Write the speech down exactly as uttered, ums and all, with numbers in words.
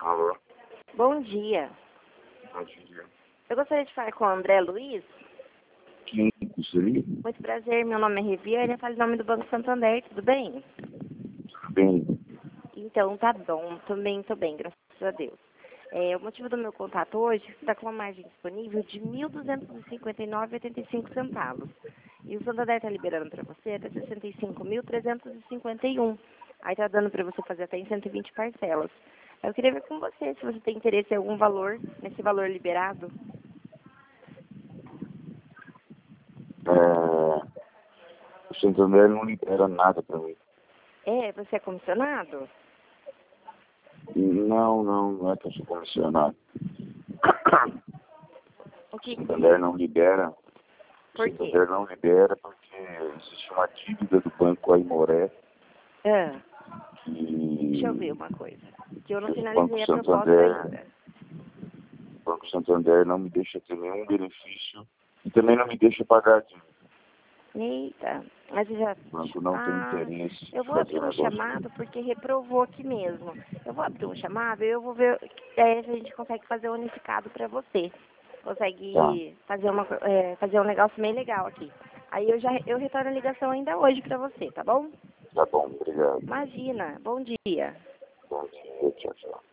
Alô? Bom dia. Bom dia. Eu gostaria de falar com o André Luiz. Quem seria? Muito prazer, meu nome é Riviane, eu falo em nome do Banco Santander, tudo bem? Bem, Então, tá bom, também tô bem, graças a Deus. É, o motivo do meu contato hoje está com uma margem disponível de mil duzentos e cinquenta e nove vírgula oitenta e cinco centavos. E o Santander está liberando para você até sessenta e cinco mil trezentos e cinquenta e um. Aí tá dando para você fazer até em cento e vinte parcelas. Eu queria ver com você se você tem interesse em algum valor, nesse valor liberado. é, o Santander não libera nada pra mim. É, você é comissionado? Não, não, não é que eu sou comissionado. O O que? Santander não libera. O Por quê? Santander não libera porque existe uma dívida do Banco Aimoré Ah, que deixa eu ver uma coisa. Que eu não o finalizei Banco a proposta Santander, ainda. o Banco Santander não me deixa ter nenhum benefício e também não me deixa pagar dívida. Eita, mas você já... O banco não tem Ah, interesse eu em vou fazer abrir um negócio chamado comigo. porque reprovou aqui mesmo. Eu vou abrir um chamado e eu vou ver é, se a gente consegue fazer um unificado para você. Tá, Consegue fazer, uma, co- é, fazer um negócio bem legal aqui. Aí eu já eu retorno a ligação ainda hoje para você, tá bom? tá bom, obrigado. Imagina, bom dia. Bom dia, tchau, tchau.